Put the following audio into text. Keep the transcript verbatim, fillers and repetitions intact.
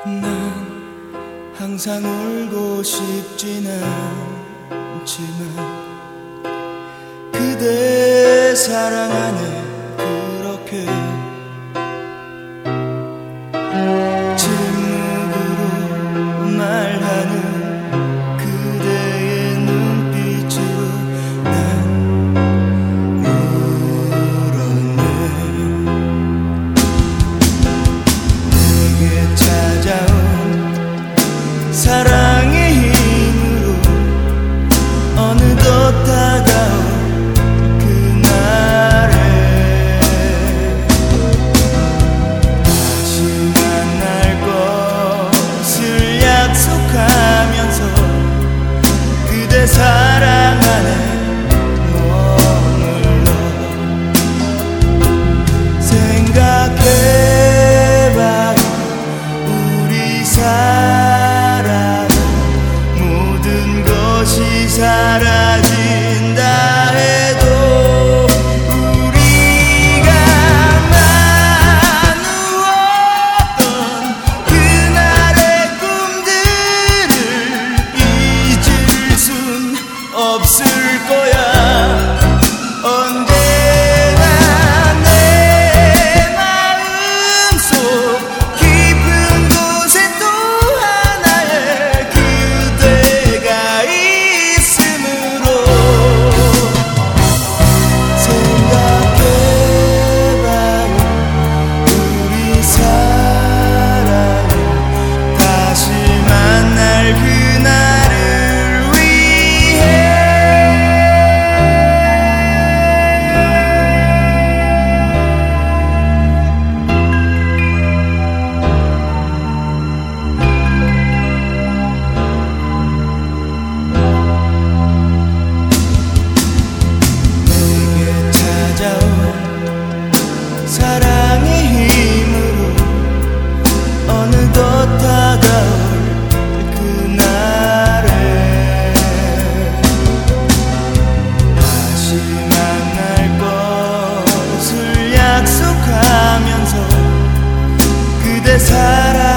난 항상 울고 싶지는 않지만 그대 사랑하네 그렇게 침묵으로 말하는 그대의 눈빛으로 난 울었네. 내게 찾아온 사랑의 힘으로 어느덧 다가온 사랑 안에 머물러 생각해봐요. 우리 사랑 모든 것이 사라진다 해도 우리가 나누었던 그날의 꿈들을 잊을 순 없을 거야. 언제나 내 마음속 깊은 곳에 또 하나의 그대가 있으므로 생각해봐요. 우리 사랑을 다시 만날 그날을 사랑의 힘으로 어느덧 다가올 그날에 다시 만날 것을 약속하면서 그대 사랑